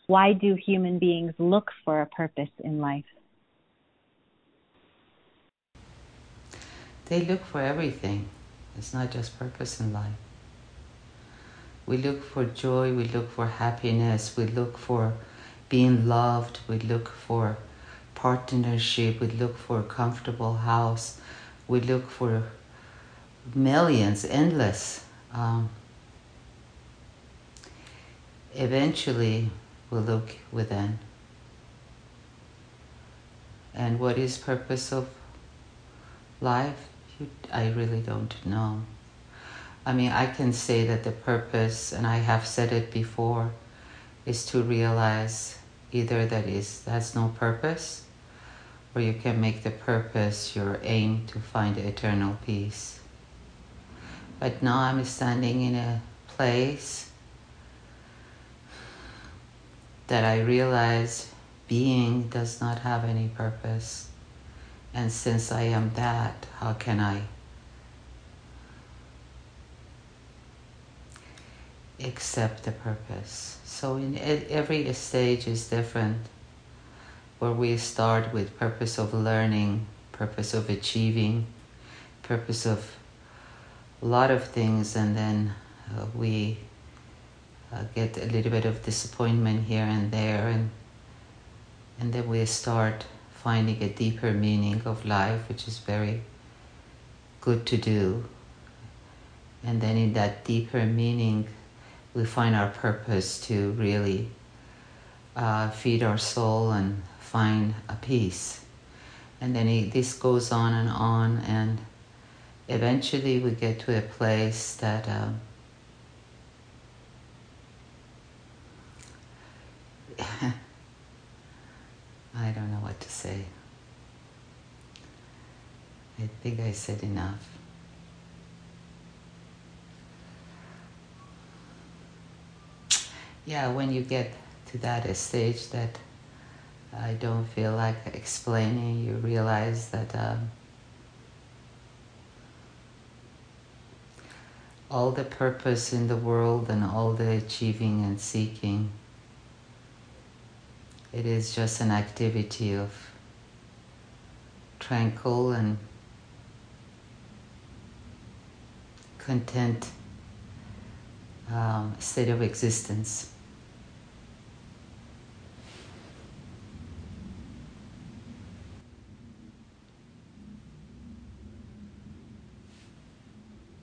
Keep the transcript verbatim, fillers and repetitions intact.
Why do human beings look for a purpose in life? They look for everything. It's not just purpose in life. We look for joy, we look for happiness, we look for being loved, we look for partnership, we look for a comfortable house, we look for millions, endless. Um, eventually, we'll look within. And what is purpose of life? You, I really don't know. I mean, I can say that the purpose, and I have said it before, is to realize either that is that's no purpose, or you can make the purpose your aim to find eternal peace. But now I'm standing in a place that I realize being does not have any purpose. And since I am that, how can I accept the purpose? So in every stage is different, where we start with purpose of learning, purpose of achieving, purpose of a lot of things, and then uh, we uh, get a little bit of disappointment here and there, and and then we start finding a deeper meaning of life, which is very good to do. And then in that deeper meaning, we find our purpose to really uh, feed our soul and find a peace. And then it, this goes on and on, and eventually we get to a place that um, I don't know what to say. I think I said enough. Yeah, when you get to that stage that I don't feel like explaining, you realize that um, all the purpose in the world and all the achieving and seeking, it is just an activity of tranquil and content um, state of existence.